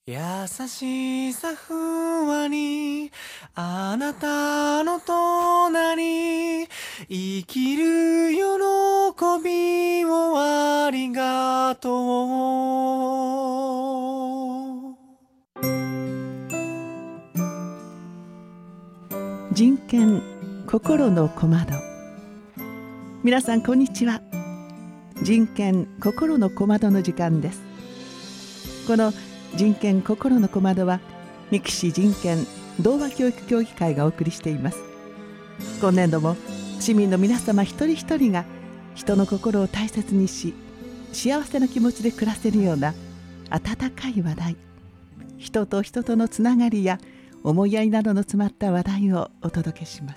優しさふわりあなたの隣生きる喜びをありがとう。 人権心の小窓。皆さんこんにちは。人権心の小窓の時間です。この人権心の小窓は三木市人権童話教育協議会がお送りしています。今年度も市民の皆様一人一人が人の心を大切にし、幸せな気持ちで暮らせるような温かい話題、人と人とのつながりや思いやりなどの詰まった話題をお届けします。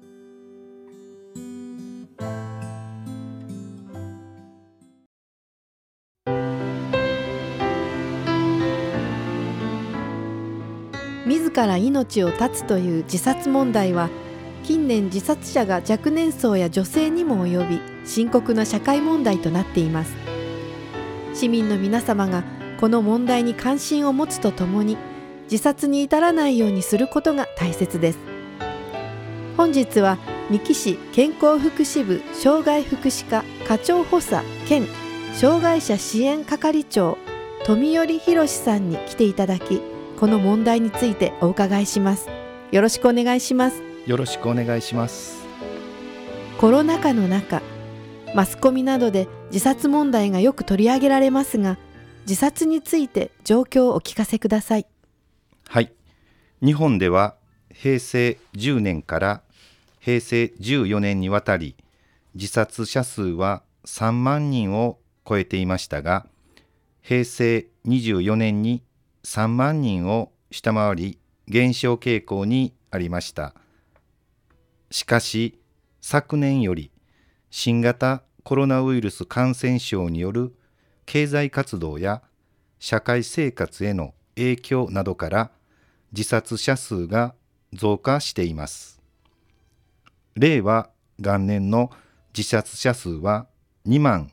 自ら命を絶つという自殺問題は近年自殺者が若年層や女性にも及び深刻な社会問題となっています。市民の皆様がこの問題に関心を持つとともに自殺に至らないようにすることが大切です。本日は三木市健康福祉部障害福祉課課長補佐兼障害者支援係長富頼博さんに来ていただき、この問題についてお伺いします。よろしくお願いします。 よろしくお願いします。 コロナ禍の中、マスコミなどで自殺問題がよく取り上げられますが、自殺について状況をお聞かせください。 はい。日本では平成10年から平成14年にわたり自殺者数は3万人を超えていましたが、平成24年に3万人を下回り減少傾向にありました。しかし昨年より新型コロナウイルス感染症による経済活動や社会生活への影響などから自殺者数が増加しています。令和元年の自殺者数は2万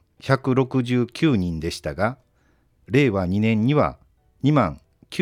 169人でしたが、令和2年には2万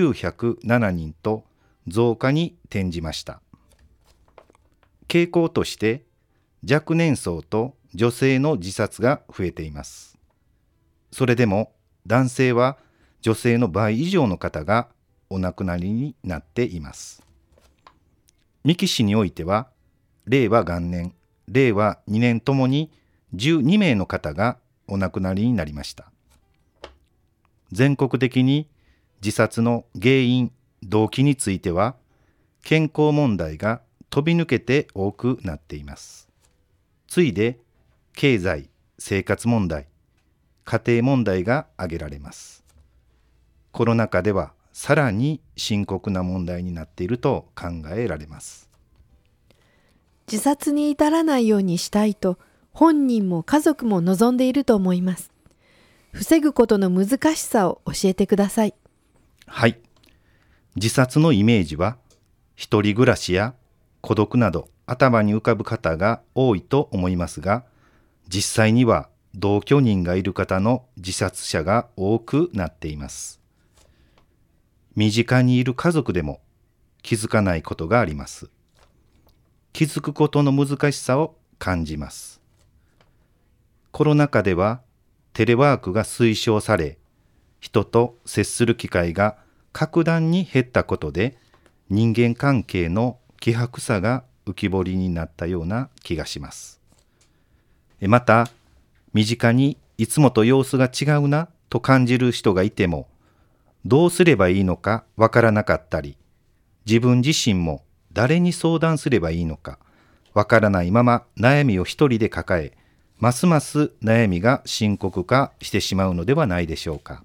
907人と増加に転じました。傾向として若年層と女性の自殺が増えています。それでも男性は女性の倍以上の方がお亡くなりになっています。三木市においては令和元年、令和2年ともに12名の方がお亡くなりになりました。全国的に自殺の原因、動機については健康問題が飛び抜けて多くなっています。次いで経済・生活問題、家庭問題が挙げられます。コロナ禍ではさらに深刻な問題になっていると考えられます。 自殺に至らないようにしたいと本人も家族も望んでいると思います。防ぐことの難しさを教えてください。 はい。自殺のイメージは一人暮らしや孤独など頭に浮かぶ方が多いと思いますが、実際には同居人がいる方の自殺者が多くなっています。身近にいる家族でも気づかないことがあります。気づくことの難しさを感じます。コロナ禍ではテレワークが推奨され、人と接する機会が格段に減ったことで人間関係の希薄さが浮き彫りになったような気がします。また身近にいつもと様子が違うなと感じる人がいてもどうすればいいのかわからなかったり、自分自身も誰に相談すればいいのかわからないまま悩みを一人で抱え、ますます悩みが深刻化してしまうのではないでしょうか。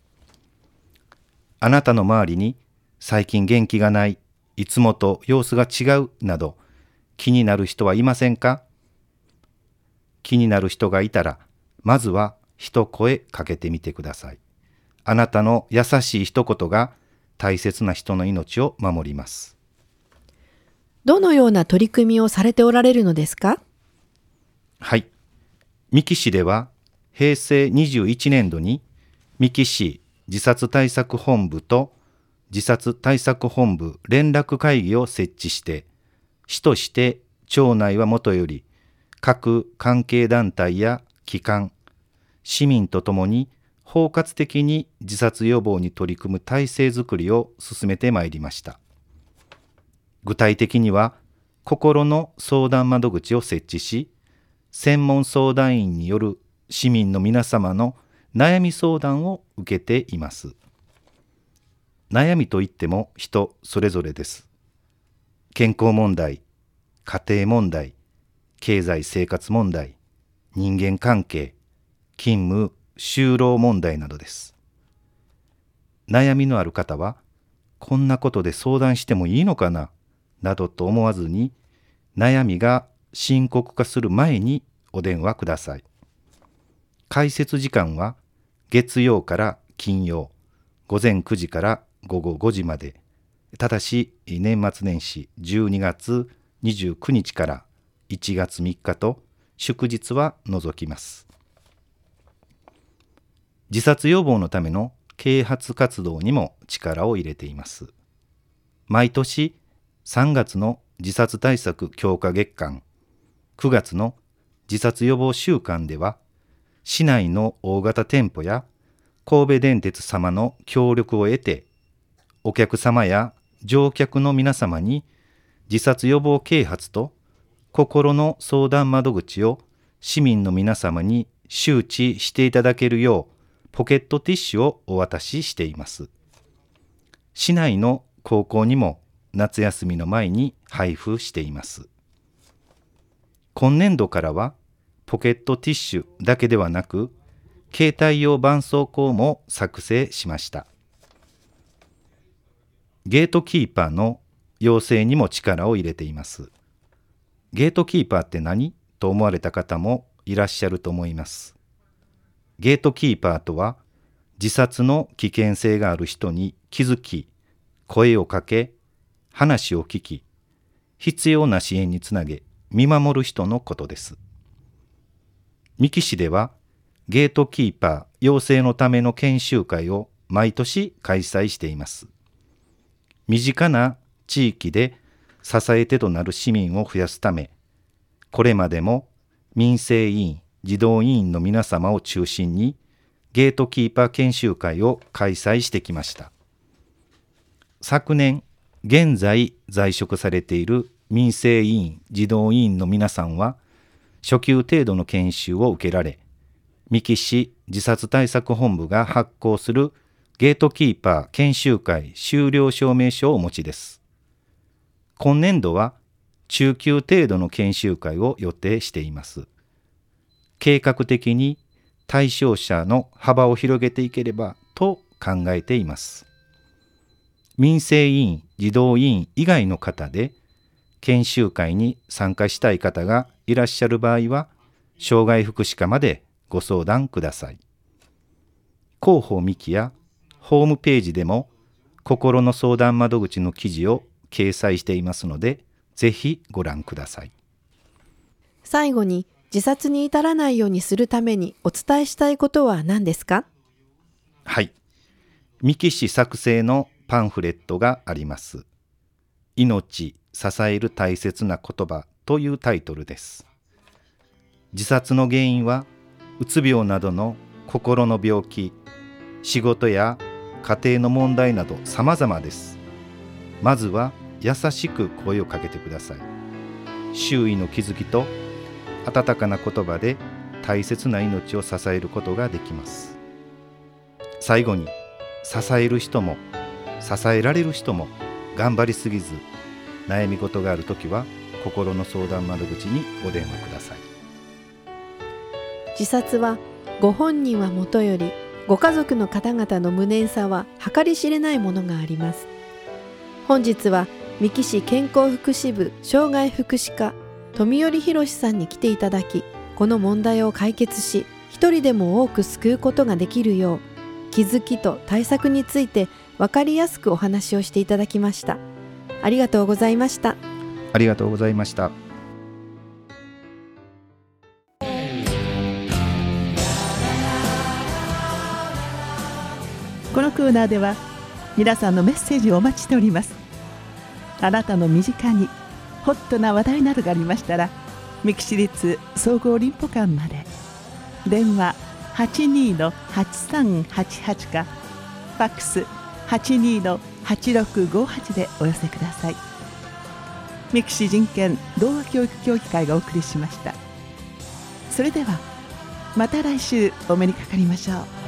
あなたの周りに最近元気がない、いつもと様子が違うなど気になる人はいませんか？気になる人がいたら、まずは一声かけてみてください。あなたの優しい一言が大切な人の命を守ります。 どのような取り組みをされておられるのですか？ はい。三木市では平成21年度に三木市自殺対策本部と自殺対策本部連絡会議を設置して、市として町内はもとより各関係団体や機関、市民とともに包括的に自殺予防に取り組む体制づくりを進めてまいりました。具体的には、心の相談窓口を設置し、専門相談員による市民の皆様の悩み相談を受けています。悩みといっても人それぞれです。健康問題、家庭問題、経済生活問題、人間関係、勤務、就労問題などです。悩みのある方は、こんなことで相談してもいいのかな、などと思わずに、悩みが深刻化する前にお電話ください。開設時間は月曜から金曜、午前9時から午後5時まで、ただし年末年始12月29日から1月3日と祝日は除きます。自殺予防のための啓発活動にも力を入れています。毎年3月の自殺対策強化月間、9月の自殺予防週間では、市内の大型店舗や神戸電鉄様の協力を得て、お客様や乗客の皆様に自殺予防啓発と心の相談窓口を市民の皆様に周知していただけるようポケットティッシュをお渡ししています。市内の高校にも夏休みの前に配布しています。今年度からはポケットティッシュだけではなく、携帯用絆創膏も作成しました。ゲートキーパーの養成にも力を入れています。ゲートキーパーって何？と思われた方もいらっしゃると思います。ゲートキーパーとは、自殺の危険性がある人に気づき、声をかけ、話を聞き、必要な支援につなげ、見守る人のことです。三木市では、ゲートキーパー養成のための研修会を毎年開催しています。身近な地域で支え手となる市民を増やすため、これまでも民生委員、児童委員の皆様を中心にゲートキーパー研修会を開催してきました。昨年、現在在職されている民生委員、児童委員の皆さんは初級程度の研修を受けられ、三木市自殺対策本部が発行するゲートキーパー研修会修了証明書をお持ちです。今年度は中級程度の研修会を予定しています。計画的に対象者の幅を広げていければと考えています。民生委員、児童委員以外の方で研修会に参加したい方がいらっしゃる場合は、障害福祉課までご相談ください。広報ミキやホームページでも心の相談窓口の記事を掲載していますので、ぜひご覧ください。 最後に、自殺に至らないようにするためにお伝えしたいことは何ですか？ はい。三木市作成のパンフレットがあります。命、支える大切な言葉というタイトルです。自殺の原因は、うつ病などの心の病気、仕事や家庭の問題など様々です。まずは優しく声をかけてください。周囲の気づきと温かな言葉で大切な命を支えることができます。最後に、支える人も支えられる人も頑張りすぎず、悩み事があるときは心の相談窓口にお電話ください。 自殺はご本人はもとより、ご家族の方々の無念さは計り知れないものがあります。本日は三木市健康福祉部障害福祉課富頼博さんに来ていただき、この問題を解決し、一人でも多く救うことができるよう、気づきと対策について分かりやすくお話をしていただきました。ありがとうございました。 ありがとうございました。 ここのコーナーでは皆さんのメッセージをお待ちしております。あなたの身近にホットな話題などがありましたら、三木市立総合林保館まで。電話 82-8388 かファックス 82-8658 でお寄せください。三木市人権童話教育協議会がお送りしました。それではまた来週お目にかかりましょう。